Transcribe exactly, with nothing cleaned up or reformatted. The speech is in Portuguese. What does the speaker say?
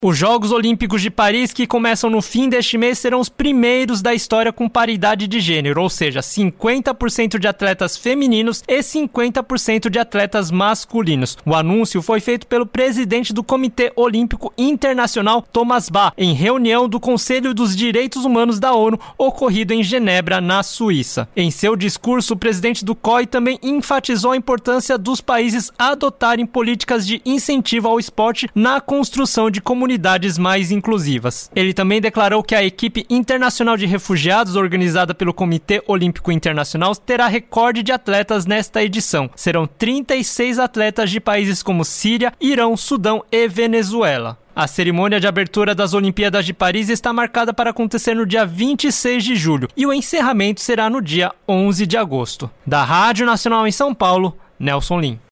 Os Jogos Olímpicos de Paris, que começam no fim deste mês, serão os primeiros da história com paridade de gênero, ou seja, cinquenta por cento de atletas femininos e cinquenta por cento de atletas masculinos. O anúncio foi feito pelo presidente do Comitê Olímpico Internacional, Thomas Bach, em reunião do Conselho dos Direitos Humanos da ONU, ocorrido em Genebra, na Suíça. Em seu discurso, o presidente do C O I também enfatizou a importância dos países adotarem políticas de incentivo ao esporte na construção de comunidades comunidades mais inclusivas. Ele também declarou que a equipe internacional de refugiados, organizada pelo Comitê Olímpico Internacional, terá recorde de atletas nesta edição. Serão trinta e seis atletas de países como Síria, Irão, Sudão e Venezuela. A cerimônia de abertura das Olimpíadas de Paris está marcada para acontecer no dia vinte e seis de julho e o encerramento será no dia onze de agosto. Da Rádio Nacional em São Paulo, Nelson Lim.